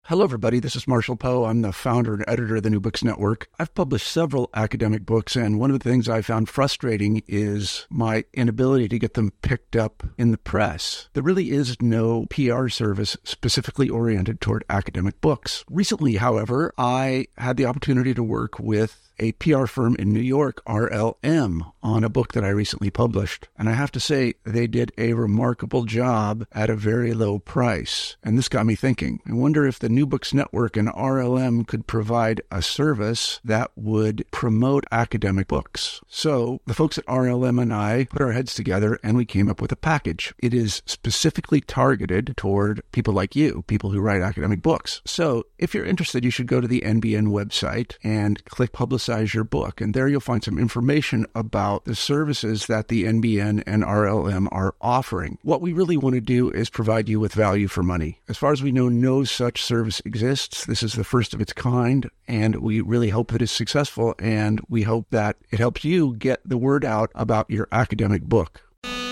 Hello, everybody. This is Marshall Poe. I'm the founder and editor of the New Books Network. I've published several academic books, and one of the things I found frustrating is my inability to get them picked up in the press. There really is no PR service specifically oriented toward academic books. Recently, however, I had the opportunity to work with a PR firm in New York, RLM, on a book that I recently published. And I have to say, they did a remarkable job at a very low price. And this got me thinking. I wonder if the New Books Network and RLM could provide a service that would promote academic books. So the folks at RLM and I put our heads together and we came up with a package. It is specifically targeted toward people like you, people who write academic books. So if you're interested, you should go to the NBN website and click Publicize Your Book. And there you'll find some information about the services that the NBN and RLM are offering. What we really want to do is provide you with value for money. As far as we know, no such service exists. This is the first of its kind, and we really hope that it's successful, and we hope that it helps you get the word out about your academic book.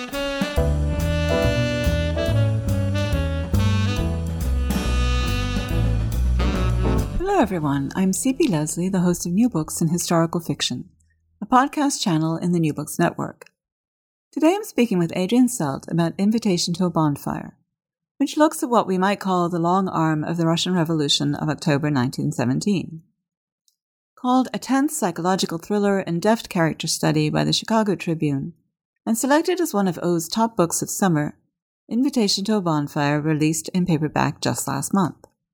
Hello, everyone. I'm C.P. Leslie, the host of New Books in Historical Fiction, a podcast channel in the New Books Network. Today I'm speaking with Adrian Selt about Invitation to a Bonfire, which looks at what we might call the long arm of the Russian Revolution of October 1917. Called a tense psychological thriller and deft character study by the Chicago Tribune, and selected as one of O's top books of summer, Invitation to a Bonfire released in paperback just last month.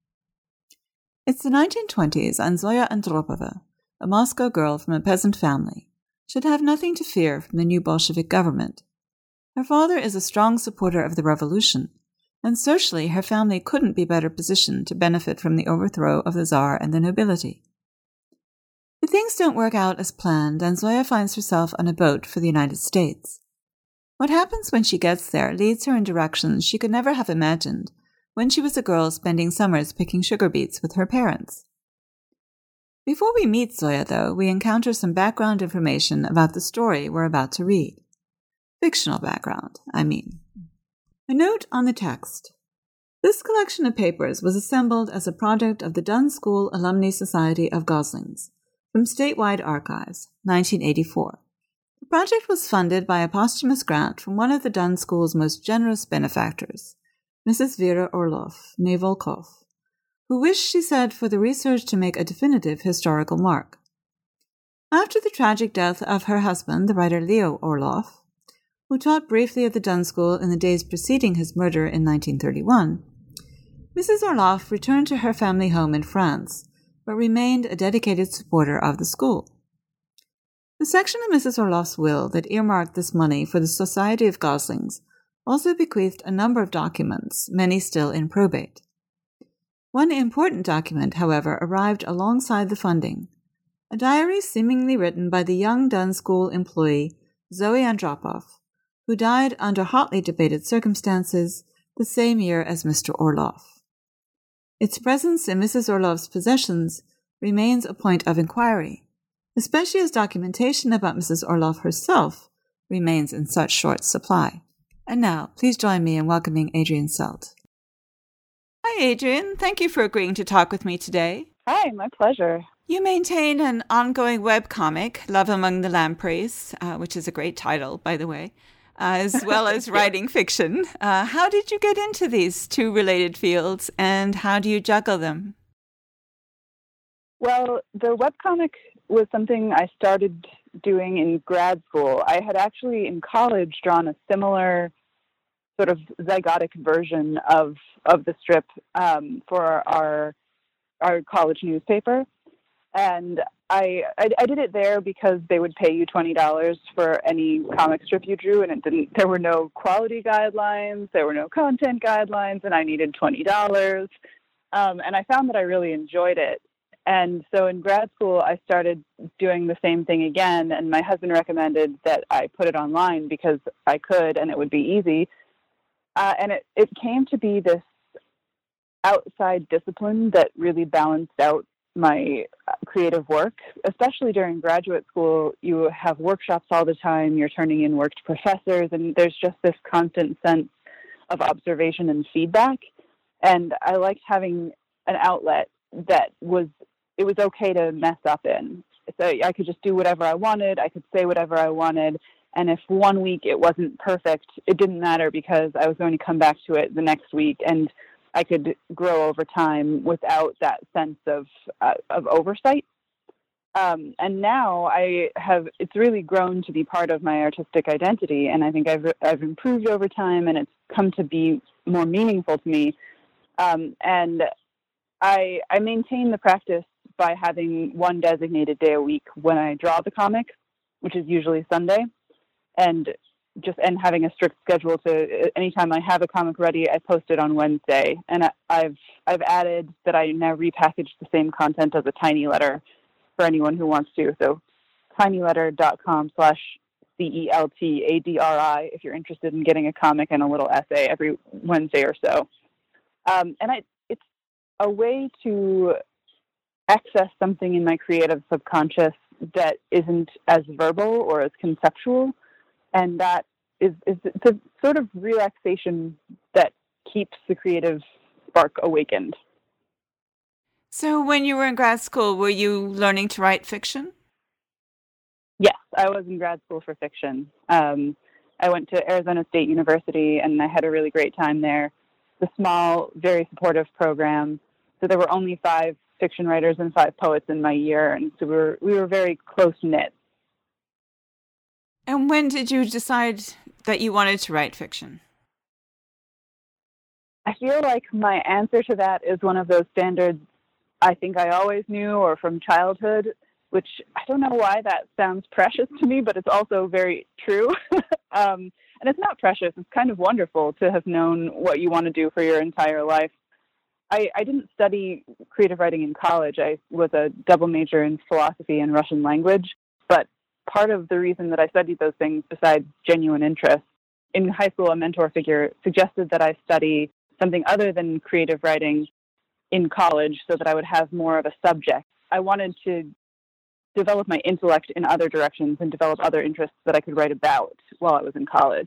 It's the 1920s, and Zoya Andropova, a Moscow girl from a peasant family, should have nothing to fear from the new Bolshevik government. Her father is a strong supporter of the revolution, and socially her family couldn't be better positioned to benefit from the overthrow of the Tsar and the nobility. But things don't work out as planned, and Zoya finds herself on a boat for the United States. What happens when she gets there leads her in directions she could never have imagined when she was a girl spending summers picking sugar beets with her parents. Before we meet Zoya, though, we encounter some background information about the story we're about to read. Fictional background, I mean. A note on the text. This collection of papers was assembled as a project of the Dunn School Alumni Society of Goslings, from Statewide Archives, 1984. The project was funded by a posthumous grant from one of the Dunn School's most generous benefactors, Mrs. Vera Orloff, née Volkov, who wished, she said, for the research to make a definitive historical mark. After the tragic death of her husband, the writer Leo Orloff, who taught briefly at the Dunn School in the days preceding his murder in 1931, Mrs. Orloff returned to her family home in France, but remained a dedicated supporter of the school. The section of Mrs. Orloff's will that earmarked this money for the Society of Goslings also bequeathed a number of documents, many still in probate. One important document, however, arrived alongside the funding, a diary seemingly written by the young Dunn School employee Zoe Andropov, who died under hotly debated circumstances the same year as Mr. Orloff. Its presence in Mrs. Orloff's possessions remains a point of inquiry, especially as documentation about Mrs. Orloff herself remains in such short supply. And now, please join me in welcoming Adrian Selt. Hi, Adrian. Thank you for agreeing to talk with me today. Hi, my pleasure. You maintain an ongoing webcomic, Love Among the Lampreys, which is a great title, by the way, as well as writing fiction. How did you get into these two related fields, and how do you juggle them? Well, the webcomic was something I started doing in grad school. I had actually in college drawn a similar sort of zygotic version of the strip for our college newspaper. And I did it there because they would pay you $20 for any comic strip you drew, and there were no quality guidelines, there were no content guidelines, and I needed $20. And I found that I really enjoyed it. And so in grad school, I started doing the same thing again, and my husband recommended that I put it online because I could and it would be easy. And it came to be this outside discipline that really balanced out my creative work. Especially during graduate school, you have workshops all the time, you're turning in work to professors, and there's just this constant sense of observation and feedback. And I liked having an outlet that it was okay to mess up in. So I could just do whatever I wanted. I could say whatever I wanted. And if one week it wasn't perfect, it didn't matter because I was going to come back to it the next week, and I could grow over time without that sense of oversight. And now it's really grown to be part of my artistic identity, and I think I've improved over time, and it's come to be more meaningful to me. And I maintain the practice by having one designated day a week when I draw the comic, which is usually Sunday, and having a strict schedule to anytime I have a comic ready, I post it on Wednesday. And I've added that I now repackage the same content as a tiny letter for anyone who wants to. So tinyletter.com/CELTADRI if you're interested in getting a comic and a little essay every Wednesday or so. And it's a way to access something in my creative subconscious that isn't as verbal or as conceptual. And that is the sort of relaxation that keeps the creative spark awakened. So when you were in grad school, were you learning to write fiction? Yes, I was in grad school for fiction. I went to Arizona State University, and I had a really great time there. It's a small, very supportive program. So there were only 5 fiction writers and 5 poets in my year, and so we were very close-knit. And when did you decide that you wanted to write fiction? I feel like my answer to that is one of those standards I think I always knew or from childhood, which I don't know why that sounds precious to me, but it's also very true. And it's not precious. It's kind of wonderful to have known what you want to do for your entire life. I didn't study creative writing in college. I was a double major in philosophy and Russian language, but part of the reason that I studied those things, besides genuine interest, in high school, a mentor figure suggested that I study something other than creative writing in college so that I would have more of a subject. I wanted to develop my intellect in other directions and develop other interests that I could write about while I was in college.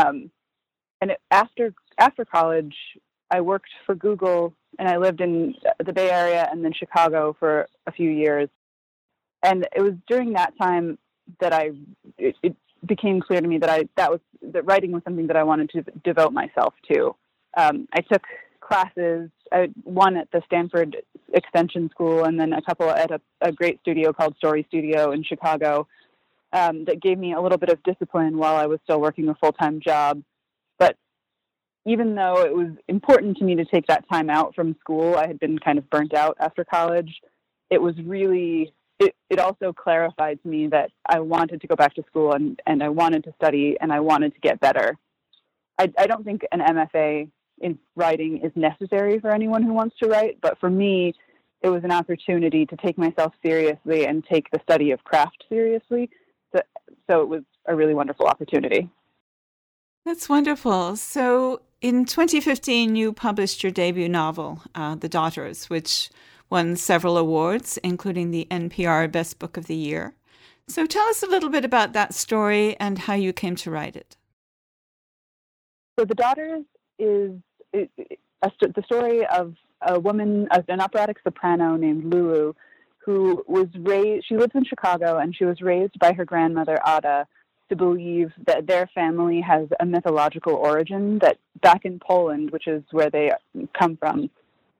After college, I worked for Google, and I lived in the Bay Area and then Chicago for a few years. And it was during that time that it became clear to me that writing was something that I wanted to devote myself to. I took classes, one at the Stanford Extension School, and then a couple at a great studio called Story Studio in Chicago, that gave me a little bit of discipline while I was still working a full-time job. But even though it was important to me to take that time out from school, I had been kind of burnt out after college. It was really, it also clarified to me that I wanted to go back to school and I wanted to study and I wanted to get better. I don't think an MFA in writing is necessary for anyone who wants to write, but for me, it was an opportunity to take myself seriously and take the study of craft seriously. So it was a really wonderful opportunity. That's wonderful. So in 2015, you published your debut novel, The Daughters, which won several awards, including the NPR Best Book of the Year. So tell us a little bit about that story and how you came to write it. So The Daughters is the story of a woman, an operatic soprano named Lulu, who was raised, she lives in Chicago, and she was raised by her grandmother, Ada, to believe that their family has a mythological origin, that back in Poland, which is where they come from,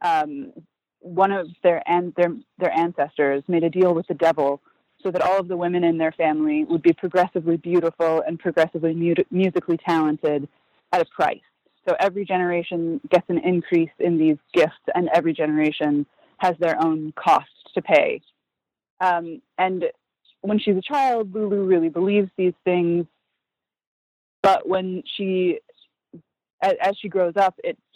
one of their ancestors made a deal with the devil so that all of the women in their family would be progressively beautiful and progressively musically talented at a price. So every generation gets an increase in these gifts, and every generation has their own cost to pay. And when she's a child, Lulu really believes these things. But when as she grows up,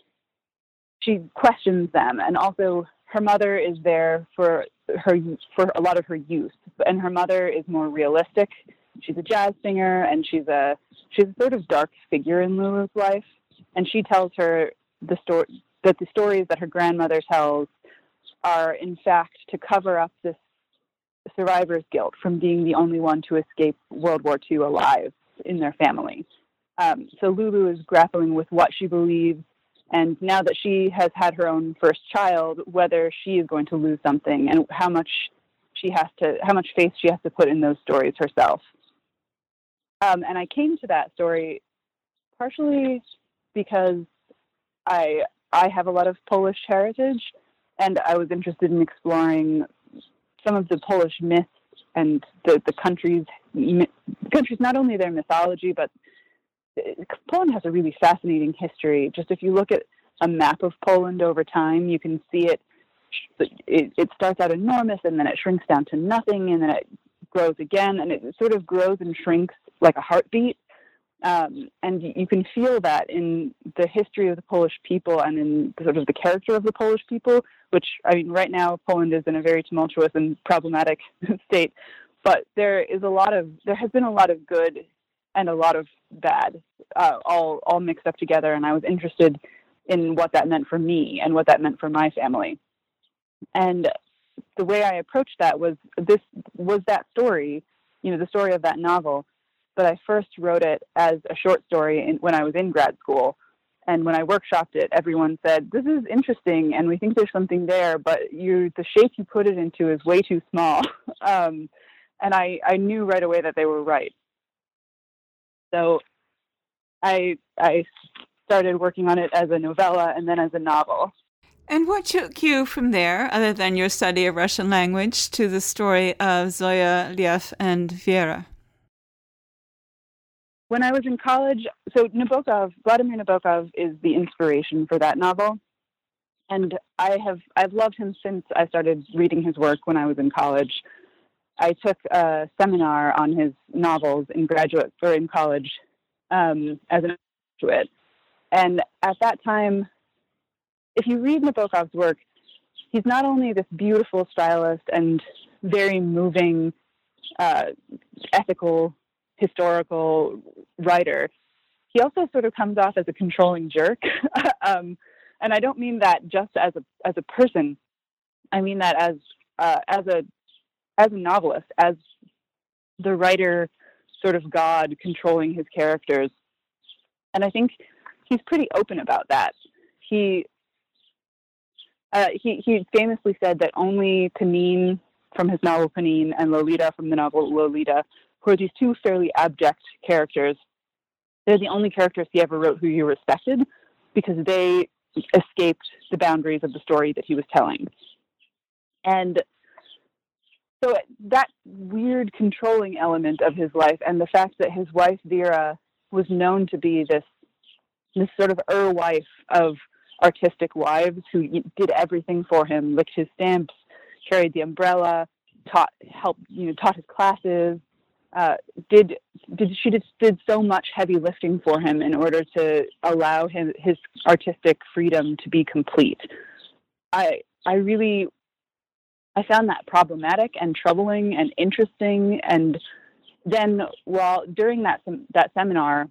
she questions them. And also, her mother is there for a lot of her youth, and her mother is more realistic. She's a jazz singer, and she's a sort of dark figure in Lulu's life. And she tells her the stories that her grandmother tells are, in fact, to cover up this survivor's guilt from being the only one to escape World War II alive in their family. So Lulu is grappling with what she believes And now that she has had her own first child, whether she is going to lose something and how much faith she has to put in those stories herself. And I came to that story partially because I have a lot of Polish heritage, and I was interested in exploring some of the Polish myths and the country's not only their mythology, but Poland has a really fascinating history. Just if you look at a map of Poland over time, you can see it starts out enormous, and then it shrinks down to nothing, and then it grows again, and it sort of grows and shrinks like a heartbeat. And you can feel that in the history of the Polish people and in sort of the character of the Polish people, which, I mean, right now Poland is in a very tumultuous and problematic state, but there has been a lot of good and a lot of bad, all mixed up together. And I was interested in what that meant for me and what that meant for my family. And the way I approached that was that story, the story of that novel. But I first wrote it as a short story when I was in grad school. And when I workshopped it, everyone said, "This is interesting, and we think there's something there, but the shape you put it into is way too small." And I knew right away that they were right. So I started working on it as a novella and then as a novel. And what took you from there, other than your study of Russian language, to the story of Zoya, Lev, and Vera? When I was in college, so Vladimir Nabokov is the inspiration for that novel. And I've loved him since I started reading his work when I was in college. I took a seminar on his novels in college as an undergraduate. And at that time, if you read Nabokov's work, he's not only this beautiful stylist and very moving, ethical, historical writer, he also sort of comes off as a controlling jerk. And I don't mean that just as a person. I mean that as a novelist, as the writer, sort of God controlling his characters. And I think he's pretty open about that. He famously said that only Panin from his novel Panin and Lolita from the novel Lolita, who are these two fairly abject characters, they're the only characters he ever wrote who you respected because they escaped the boundaries of the story that he was telling. And so that weird controlling element of his life, and the fact that his wife Vera was known to be this sort of wife of artistic wives who did everything for him, licked his stamps, carried the umbrella, taught his classes, did so much heavy lifting for him in order to allow his artistic freedom to be complete. I found that problematic and troubling and interesting. And then during that seminar,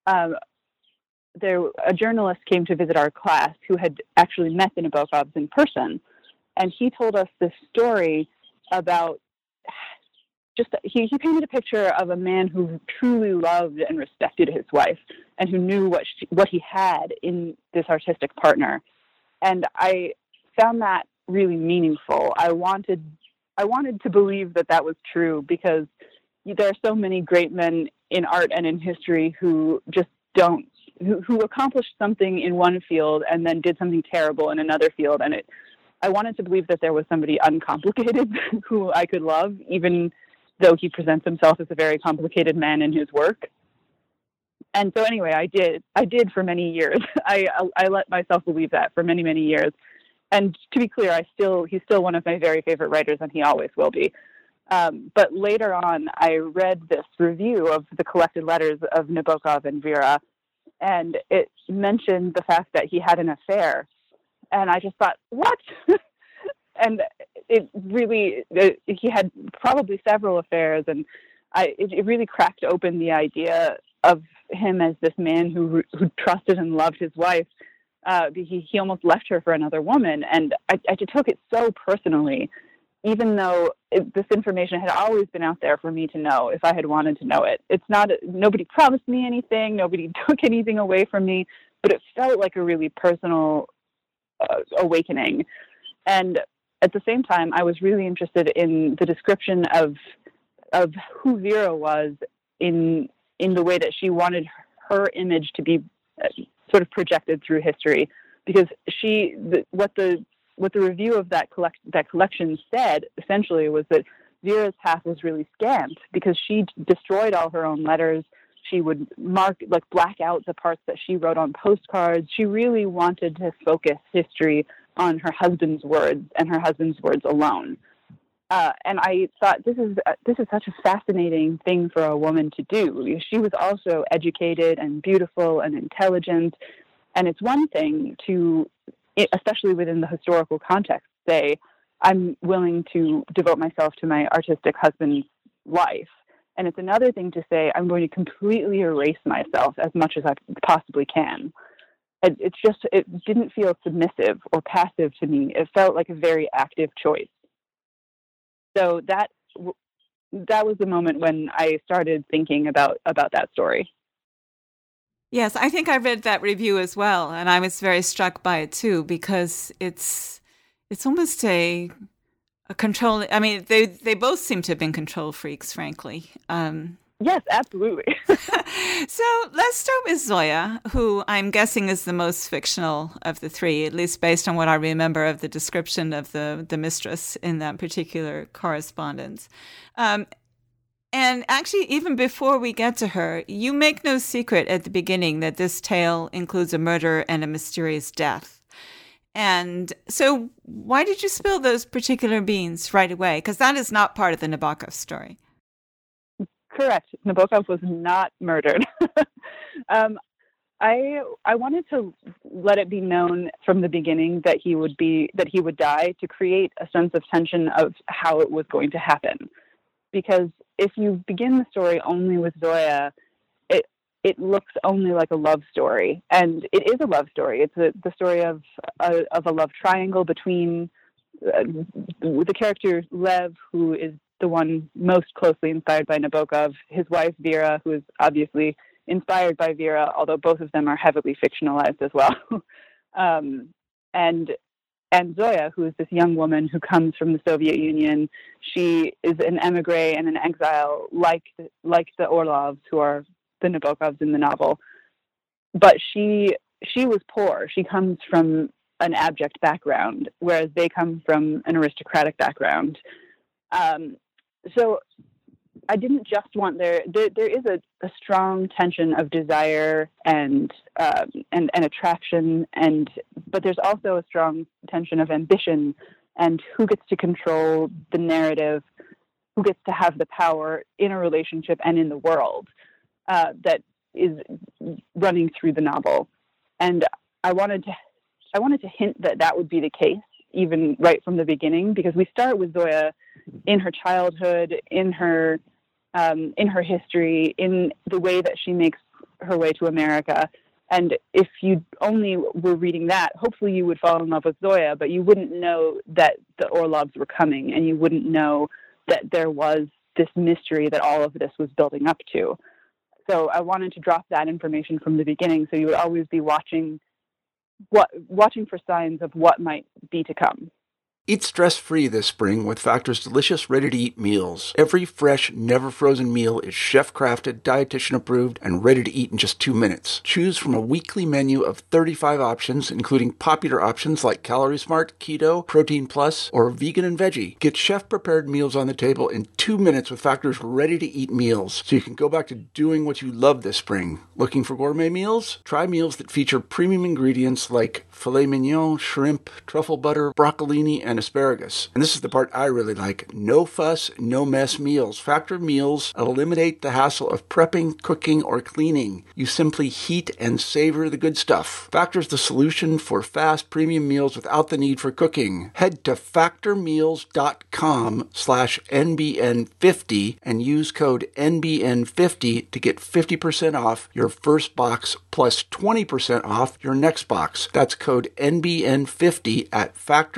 a journalist came to visit our class who had actually met the Nabokovs in person. And he told us this story about he painted a picture of a man who truly loved and respected his wife and who knew what he had in this artistic partner. And I found that really meaningful. I wanted to believe that was true because there are so many great men in art and in history who just who accomplished something in one field and then did something terrible in another field. And I wanted to believe that there was somebody uncomplicated who I could love, even though he presents himself as a very complicated man in his work. And so anyway, I did for many years. I let myself believe that for many, many years. And to be clear, he's still one of my very favorite writers, and he always will be. But later on, I read this review of the collected letters of Nabokov and Vera, and it mentioned the fact that he had an affair. And I just thought, what? And he had probably several affairs, and it really cracked open the idea of him as this man who trusted and loved his wife. He almost left her for another woman, and I just took it so personally, even though this information had always been out there for me to know if I had wanted to know it. Nobody promised me anything, nobody took anything away from me, but it felt like a really personal awakening. And at the same time, I was really interested in the description of who Vera was in the way that she wanted her image to be sort of projected through history, because what the review of that collection said essentially was that Vera's path was really scant because she destroyed all her own letters. She would black out the parts that she wrote on postcards. She really wanted to focus history on her husband's words and her husband's words alone. And I thought this is such a fascinating thing for a woman to do. She was also educated and beautiful and intelligent. And it's one thing to, especially within the historical context, say, I'm willing to devote myself to my artistic husband's life. And it's another thing to say, I'm going to completely erase myself as much as I possibly can. It didn't feel submissive or passive to me. It felt like a very active choice. So that was the moment when I started thinking about that story. Yes, I think I read that review as well, and I was very struck by it too, because it's almost a control. I mean, they both seem to have been control freaks, frankly. Yes, absolutely. So let's start with Zoya, who I'm guessing is the most fictional of the three, at least based on what I remember of the description of the mistress in that particular correspondence. And actually, even before we get to her, you make no secret at the beginning that this tale includes a murder and a mysterious death. And so why did you spill those particular beans right away? Because that is not part of the Nabokov story. Correct. Nabokov was not murdered. I wanted to let it be known from the beginning that he would die, to create a sense of tension of how it was going to happen. Because if you begin the story only with Zoya, it looks only like a love story, and it is a love story. It's the story of a love triangle between the character Lev, who is the one most closely inspired by Nabokov, his wife Vera, who is obviously inspired by Vera, although both of them are heavily fictionalized as well, and Zoya, who is this young woman who comes from the Soviet Union. She is an emigre and an exile, like the Orlovs, who are the Nabokovs in the novel. But she was poor. She comes from an abject background, whereas they come from an aristocratic background. So I didn't just want there is a strong tension of desire and attraction, but there's also a strong tension of ambition and who gets to control the narrative, who gets to have the power in a relationship and in the world that is running through the novel. And I wanted to hint that would be the case even right from the beginning, because we start with Zoya in her childhood, in her history, in the way that she makes her way to America. And if you only were reading that, hopefully you would fall in love with Zoya, but you wouldn't know that the Orlovs were coming, and you wouldn't know that there was this mystery that all of this was building up to. So I wanted to drop that information from the beginning, so you would always be watching for signs of what might be to come. Eat stress-free this spring with Factor's delicious, ready-to-eat meals. Every fresh, never-frozen meal is chef-crafted, dietitian-approved, and ready to eat in just 2 minutes. Choose from a weekly menu of 35 options, including popular options like Calorie Smart, Keto, Protein Plus, or Vegan and Veggie. Get chef-prepared meals on the table in 2 minutes with Factor's ready-to-eat meals, so you can go back to doing what you love this spring. Looking for gourmet meals? Try meals that feature premium ingredients like filet mignon, shrimp, truffle butter, broccolini, and asparagus. And this is the part I really like. No fuss, no mess meals. Factor meals eliminate the hassle of prepping, cooking, or cleaning. You simply heat and savor the good stuff. Factor's the solution for fast premium meals without the need for cooking. Head to factormeals.com/NBN50 and use code NBN50 to get 50% off your first box plus 20% off your next box. That's code NBN50 at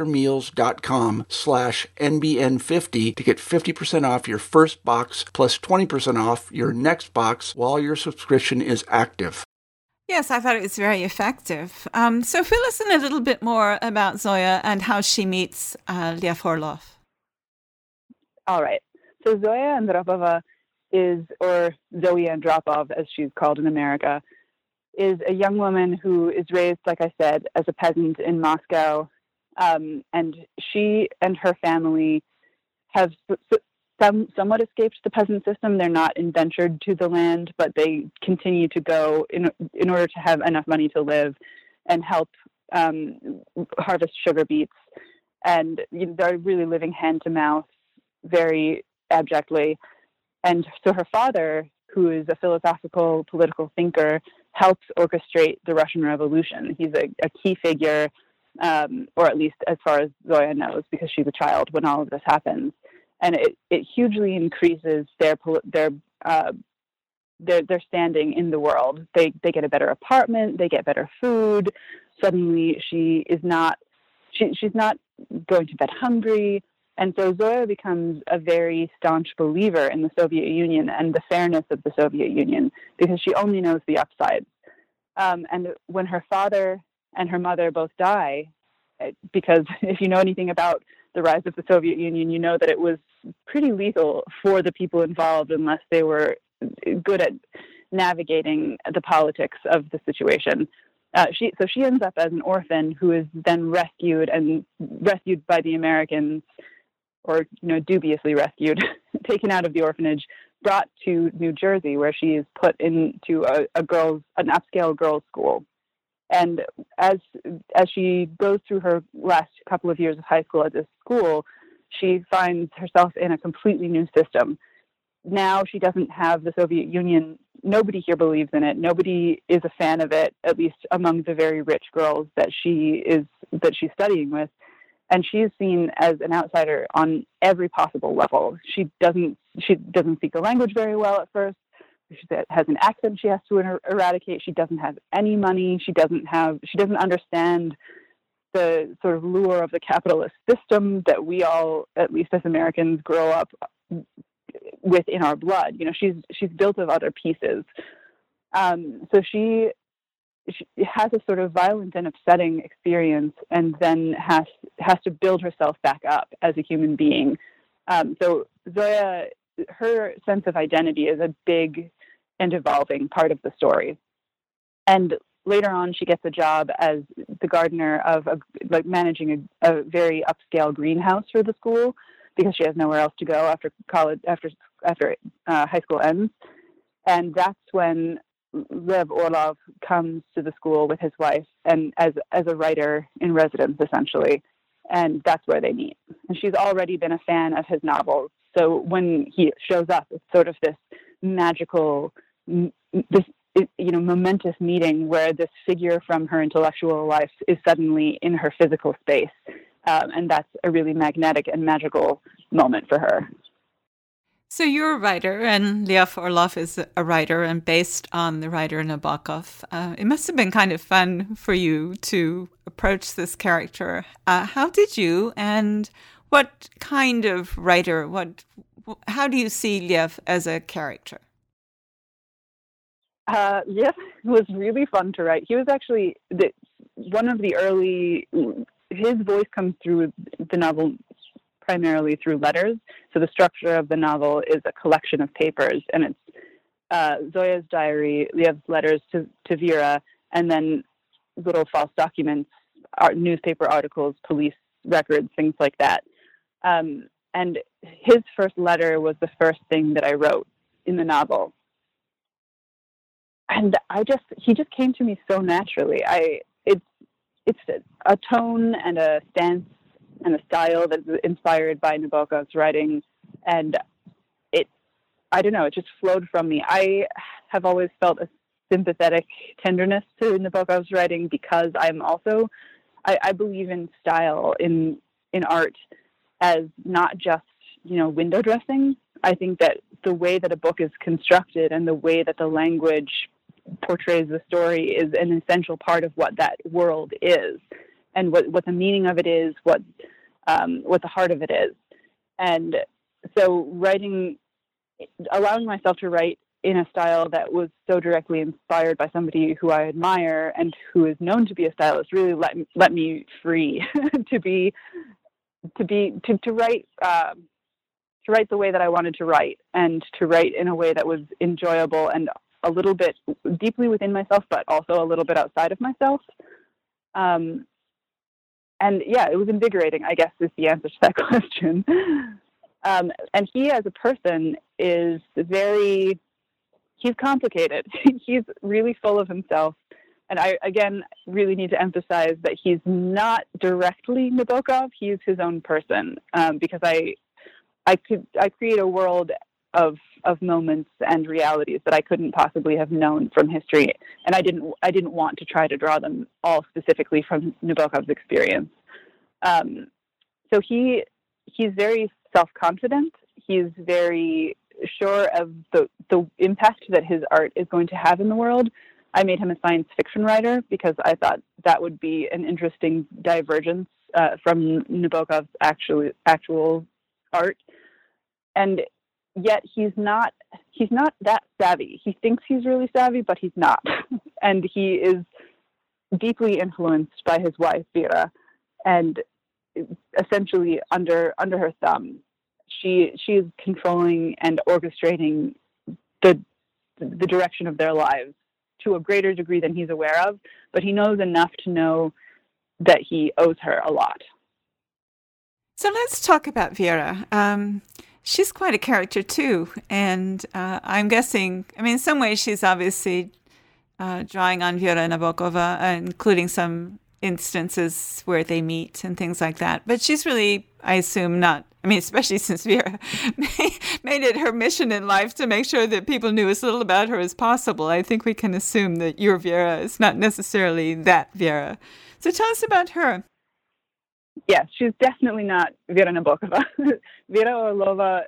factormeals.com/NBN50 to get 50% off your first box plus 20% off your next box while your subscription is active. Yes, I thought it was very effective. So fill us in a little bit more about Zoya and how she meets Lev Orlov. All right. So Zoya Andropova or Zoe Andropov, as she's called in America, is a young woman who is raised, like I said, as a peasant in Moscow. And she and her family have somewhat escaped the peasant system. They're not indentured to the land, but they continue to go in order to have enough money to live and help harvest sugar beets. And they're really living hand to mouth very abjectly. And so her father, who is a philosophical political thinker, helps orchestrate the Russian Revolution. He's a key figure, or at least as far as Zoya knows, because she's a child when all of this happens. And it hugely increases their standing in the world. They get a better apartment, they get better food. Suddenly, she's not going to bed hungry. And so Zoya becomes a very staunch believer in the Soviet Union and the fairness of the Soviet Union because she only knows the upsides. And when her father and her mother both die, because if you know anything about the rise of the Soviet Union, you know that it was pretty lethal for the people involved unless they were good at navigating the politics of the situation. She ends up as an orphan who is then rescued by the Americans, or dubiously rescued, taken out of the orphanage, brought to New Jersey, where she is put into an upscale girls' school. And as she goes through her last couple of years of high school at this school, she finds herself in a completely new system. Now she doesn't have the Soviet Union. Nobody here believes in it. Nobody is a fan of it, at least among the very rich girls that she's studying with. And she is seen as an outsider on every possible level. She doesn't speak the language very well at first. She has an accent she has to eradicate. She doesn't have any money. She doesn't understand the sort of lure of the capitalist system that we all, at least as Americans, grow up with in our blood. She's built of other pieces. So she has a sort of violent and upsetting experience, and then has to build herself back up as a human being. So Zoya, her sense of identity is a big and evolving part of the story. And later on, she gets a job as the gardener of managing a very upscale greenhouse for the school, because she has nowhere else to go after college, after high school ends. And that's when Lev Orlov comes to the school with his wife, and as a writer in residence, essentially. And that's where they meet. And she's already been a fan of his novels. So when he shows up, it's sort of this magical, momentous meeting where this figure from her intellectual life is suddenly in her physical space. And that's a really magnetic and magical moment for her. So you're a writer, and Lev Orlov is a writer, and based on the writer Nabokov. It must have been kind of fun for you to approach this character. How did you, and what kind of writer, how do you see Lev as a character? Lev was really fun to write. He was actually one of the early, his voice comes through the novel primarily through letters. So the structure of the novel is a collection of papers, and it's Zoya's diary, Lev's letters to Vera, and then little false documents, newspaper articles, police records, things like that. And his first letter was the first thing that I wrote in the novel. And he just came to me so naturally. It's a tone and a stance and a style that's inspired by Nabokov's writing, and it just flowed from me. I have always felt a sympathetic tenderness to Nabokov's writing because I'm also, I believe in style in art as not just, window dressing. I think that the way that a book is constructed and the way that the language portrays the story is an essential part of what that world is, and what the meaning of it is, what the heart of it is. And so allowing myself to write in a style that was so directly inspired by somebody who I admire and who is known to be a stylist really let me free to write the way that I wanted to write, and to write in a way that was enjoyable and a little bit deeply within myself, but also a little bit outside of myself. And yeah, it was invigorating, I guess, is the answer to that question. And he as a person is he's complicated. He's really full of himself. And I, again, really need to emphasize that he's not directly Nabokov. He's his own person, because I create a world of moments and realities that I couldn't possibly have known from history, and I didn't want to try to draw them all specifically from Nabokov's experience. So he's very self-confident. He's very sure of the impact that his art is going to have in the world. I made him a science fiction writer because I thought that would be an interesting divergence from Nabokov's actual art. And yet he's not that savvy. He thinks he's really savvy, but he's not. And he is deeply influenced by his wife, Vera, and essentially under her thumb. She is controlling and orchestrating the direction of their lives to a greater degree than he's aware of, but he knows enough to know that he owes her a lot. So let's talk about Vera. She's quite a character too, and I'm guessing, in some ways she's obviously drawing on Vera Nabokova, including some instances where they meet and things like that. But she's really, I assume, not, especially since Vera made it her mission in life to make sure that people knew as little about her as possible. I think we can assume that your Vera is not necessarily that Vera. So tell us about her. Yeah, she's definitely not Vera Nabokova. Vera Orlova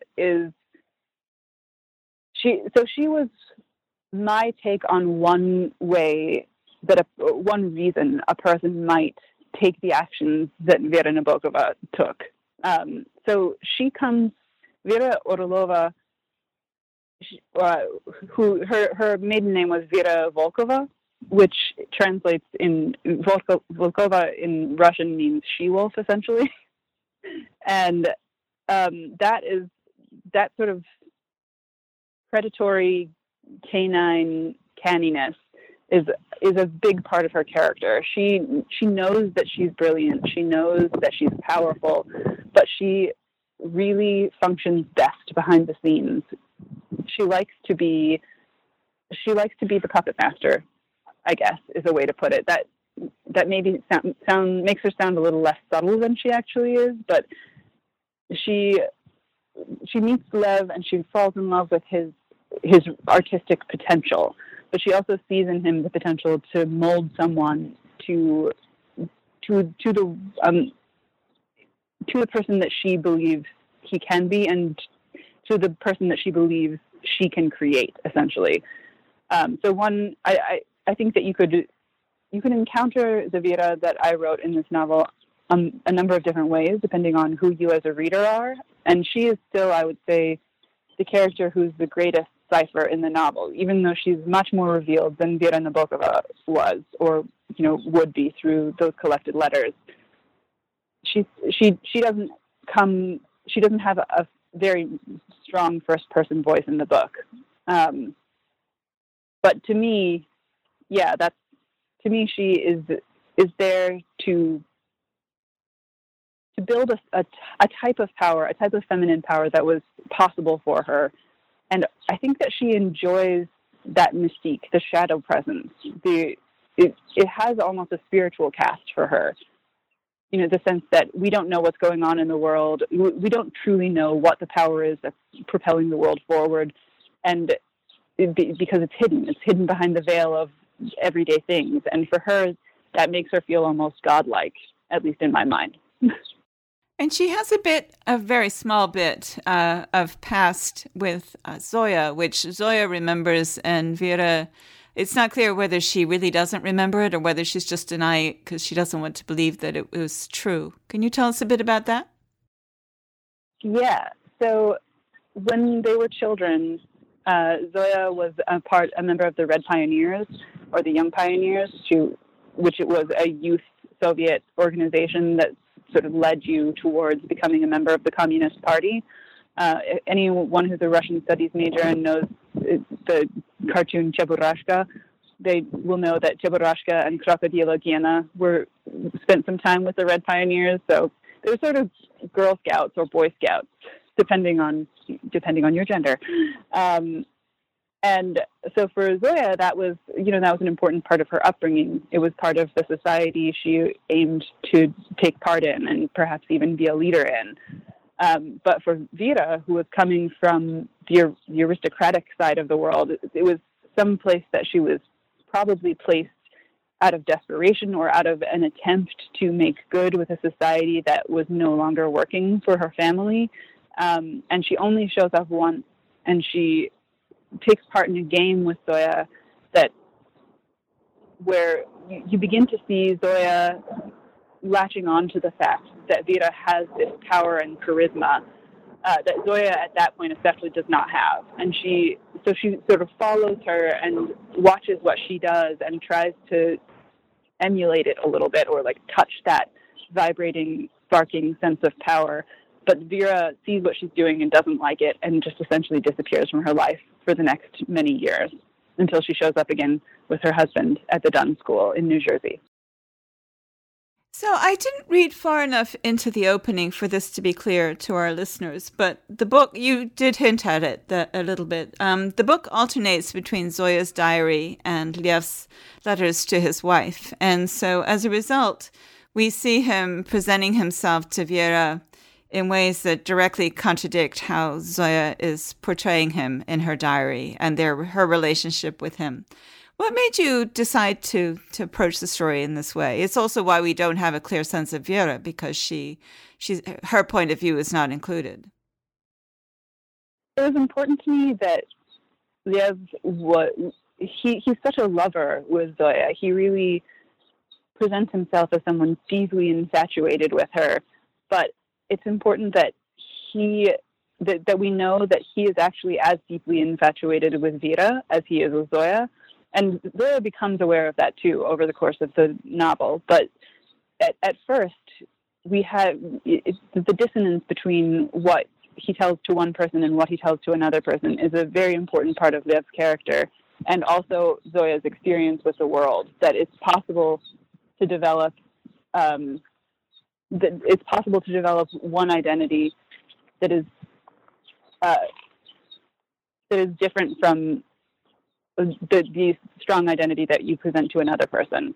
she was my take on one way that one reason a person might take the actions that Vera Nabokova took. So Vera Orlova, who her maiden name was Vera Volkova, which translates in Volkova in Russian means she-wolf, essentially. And that sort of predatory canine canniness is a big part of her character. She knows that she's brilliant. She knows that she's powerful, but she really functions best behind the scenes. She likes to be the puppet master, I guess, is a way to put it. That maybe makes her sound a little less subtle than she actually is, but she meets Lev and she falls in love with his artistic potential, but she also sees in him the potential to mold someone to the person that she believes he can be, and to the person that she believes she can create, essentially. I think that you could encounter the Vera that I wrote in this novel a number of different ways, depending on who you as a reader are. And she is still, I would say, the character who's the greatest cipher in the novel, even though she's much more revealed than Vera Nabokova was, or would be through those collected letters. She doesn't have a very strong first person voice in the book. But to me, she is there to build a type of power, a type of feminine power that was possible for her. And I think that she enjoys that mystique, the shadow presence. It has almost a spiritual cast for her. The sense that we don't know what's going on in the world. We don't truly know what the power is that's propelling the world forward. And because it's hidden behind the veil of everyday things. And for her, that makes her feel almost godlike, at least in my mind. And she has a very small bit of past with Zoya, which Zoya remembers, and Vera, it's not clear whether she really doesn't remember it or whether she's just denying it because she doesn't want to believe that it was true. Can you tell us a bit about that? Yeah. So when they were children, Zoya was a member of the Red Pioneers, or the Young Pioneers, which it was a youth Soviet organization that sort of led you towards becoming a member of the Communist Party. Anyone who's a Russian studies major and knows the cartoon Cheburashka, they will know that Cheburashka and Krokodilo Gena spent some time with the Red Pioneers. So they're sort of Girl Scouts or Boy Scouts, depending on your gender. And so for Zoya, that was an important part of her upbringing. It was part of the society she aimed to take part in and perhaps even be a leader in. But for Vera, who was coming from the aristocratic side of the world, it was some place that she was probably placed out of desperation or out of an attempt to make good with a society that was no longer working for her family. And she only shows up once, and she takes part in a game with Zoya where you begin to see Zoya latching on to the fact that Vera has this power and charisma that Zoya at that point especially does not have. And she sort of follows her and watches what she does and tries to emulate it a little bit, or like touch that vibrating, sparking sense of power. But Vera sees what she's doing and doesn't like it, and just essentially disappears from her life for the next many years until she shows up again with her husband at the Dunn School in New Jersey. So I didn't read far enough into the opening for this to be clear to our listeners, but the book, you did hint at it a little bit. The book alternates between Zoya's diary and Lev's letters to his wife. And so as a result, we see him presenting himself to Vera in ways that directly contradict how Zoya is portraying him in her diary and her relationship with him. What made you decide to approach the story in this way? It's also why we don't have a clear sense of Vera, because her point of view is not included. It was important to me that Lev he's such a lover with Zoya. He really presents himself as someone deeply infatuated with her, but it's important that that we know that he is actually as deeply infatuated with Vera as he is with Zoya. And Zoya becomes aware of that too over the course of the novel. But at first, we have the dissonance between what he tells to one person and what he tells to another person is a very important part of Lev's character, and also Zoya's experience with the world. That it's possible to develop one identity that is different from the strong identity that you present to another person.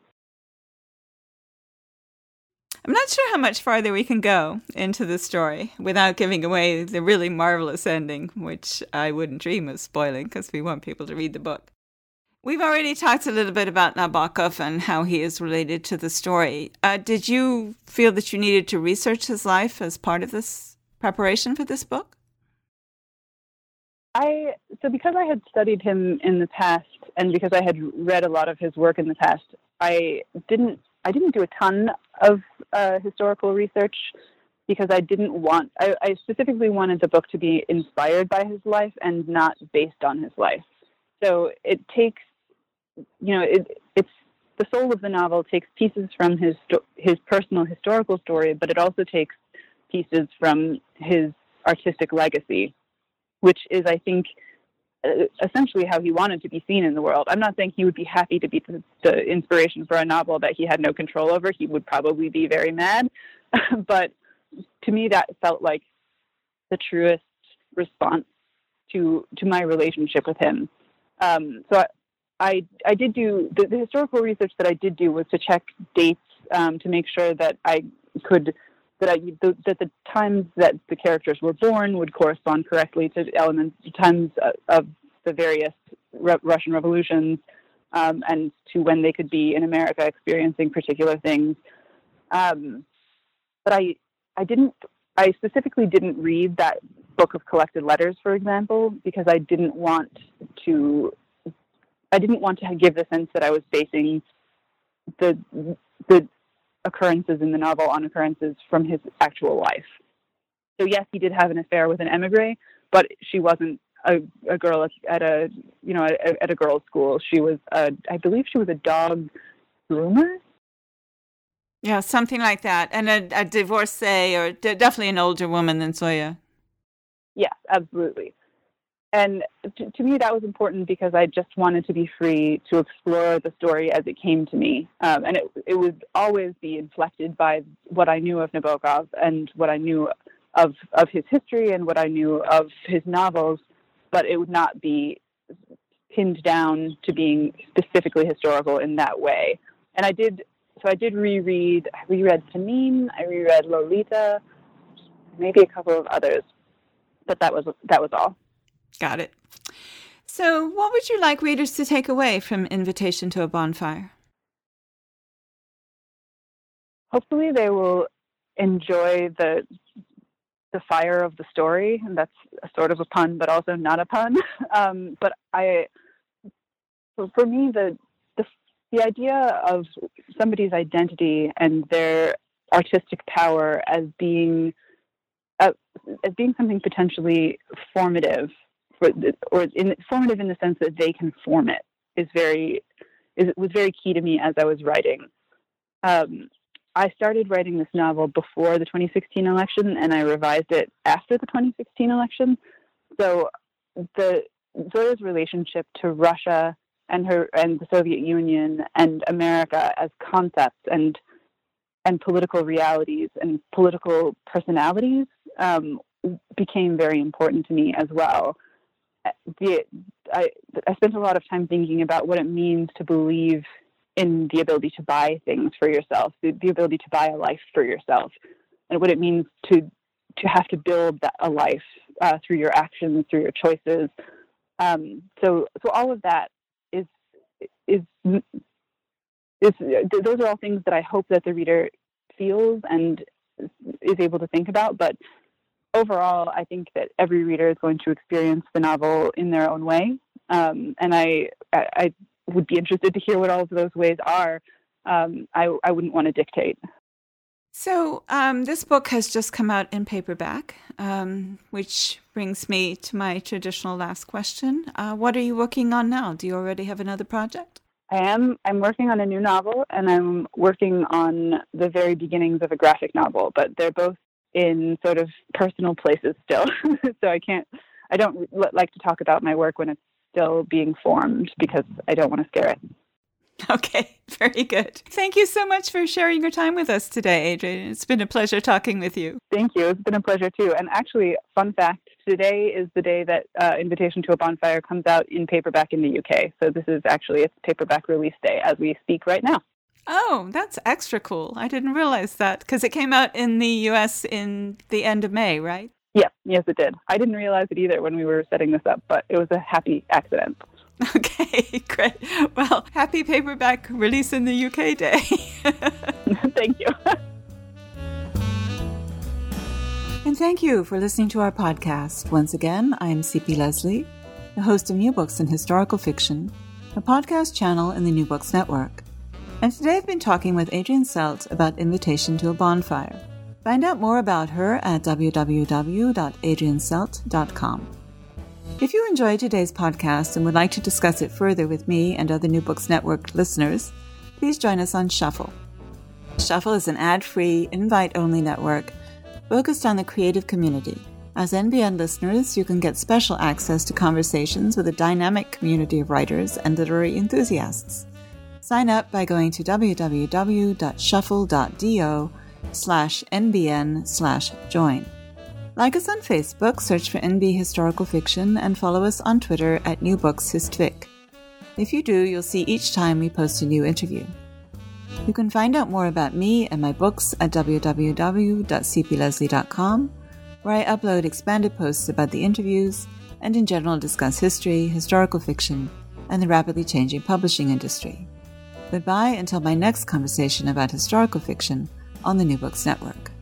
I'm not sure how much farther we can go into the story without giving away the really marvelous ending, which I wouldn't dream of spoiling because we want people to read the book. We've already talked a little bit about Nabokov and how he is related to the story. Did you feel that you needed to research his life as part of this preparation for this book? So because I had studied him in the past, and because I had read a lot of his work in the past, I didn't do a ton of historical research because I specifically wanted the book to be inspired by his life and not based on his life. So it takes, it's the soul of the novel takes pieces from his personal historical story, but it also takes pieces from his artistic legacy, which is, I think, essentially how he wanted to be seen in the world. I'm not saying he would be happy to be the inspiration for a novel that he had no control over. He would probably be very mad. But to me, that felt like the truest response to my relationship with him. So I did do, the historical research that I did do was to check dates to make sure that that the times that the characters were born would correspond correctly to times of the various Russian revolutions, and to when they could be in America experiencing particular things. But I specifically didn't read that book of collected letters, for example, because I didn't want to give the sense that I was basing the occurrences in the novel on occurrences from his actual life. So yes, he did have an affair with an emigre, but she wasn't a girl at a girls' school. She was I believe she was a dog groomer. Yeah, something like that. And a divorcee, or definitely an older woman than Zoya. Yes, absolutely. And to me, that was important because I just wanted to be free to explore the story as it came to me. And it would always be inflected by what I knew of Nabokov and what I knew of his history and what I knew of his novels, but it would not be pinned down to being specifically historical in that way. And I did reread Panine, I reread Lolita, maybe a couple of others, but that was all. Got it. So what would you like readers to take away from Invitation to a Bonfire? Hopefully they will enjoy the fire of the story, and that's a sort of a pun, but also not a pun. But for me, the idea of somebody's identity and their artistic power as being something potentially formative, formative in the sense that they can form it, was very key to me as I was writing. I started writing this novel before the 2016 election, and I revised it after the 2016 election. So Zoya's relationship to Russia and the Soviet Union and America as concepts and political realities and political personalities became very important to me as well. I spent a lot of time thinking about what it means to believe in the ability to buy things for yourself, the ability to buy a life for yourself, and what it means to have to build a life through your actions, through your choices. So all of that is those are all things that I hope that the reader feels and is able to think about. But overall, I think that every reader is going to experience the novel in their own way. And I would be interested to hear what all of those ways are. I wouldn't want to dictate. So this book has just come out in paperback, which brings me to my traditional last question. What are you working on now? Do you already have another project? I am. I'm working on a new novel, and I'm working on the very beginnings of a graphic novel, but they're both in sort of personal places still. So I don't like to talk about my work when it's still being formed because I don't want to scare it. Okay, very good. Thank you so much for sharing your time with us today, Adrienne. It's been a pleasure talking with you. Thank you. It's been a pleasure too. And actually, fun fact, today is the day that Invitation to a Bonfire comes out in paperback in the UK. So this is actually its paperback release day as we speak right now. Oh, that's extra cool. I didn't realize that because it came out in the US in the end of May, right? Yes, it did. I didn't realize it either when we were setting this up, but it was a happy accident. Okay, great. Well, happy paperback release in the UK day. Thank you. And thank you for listening to our podcast. Once again, I am C.P. Leslie, the host of New Books in Historical Fiction, a podcast channel in the New Books Network. And today I've been talking with Adrienne Selt about Invitation to a Bonfire. Find out more about her at www.adrienneselt.com. If you enjoyed today's podcast and would like to discuss it further with me and other New Books Network listeners, please join us on Shuffle. Shuffle is an ad-free, invite-only network focused on the creative community. As NBN listeners, you can get special access to conversations with a dynamic community of writers and literary enthusiasts. Sign up by going to www.shuffle.do/NBN/join. Like us on Facebook, search for NB Historical Fiction, and follow us on Twitter at New Books Histfic. If you do, you'll see each time we post a new interview. You can find out more about me and my books at www.cpleslie.com, where I upload expanded posts about the interviews and in general discuss history, historical fiction, and the rapidly changing publishing industry. Goodbye until my next conversation about historical fiction on the New Books Network.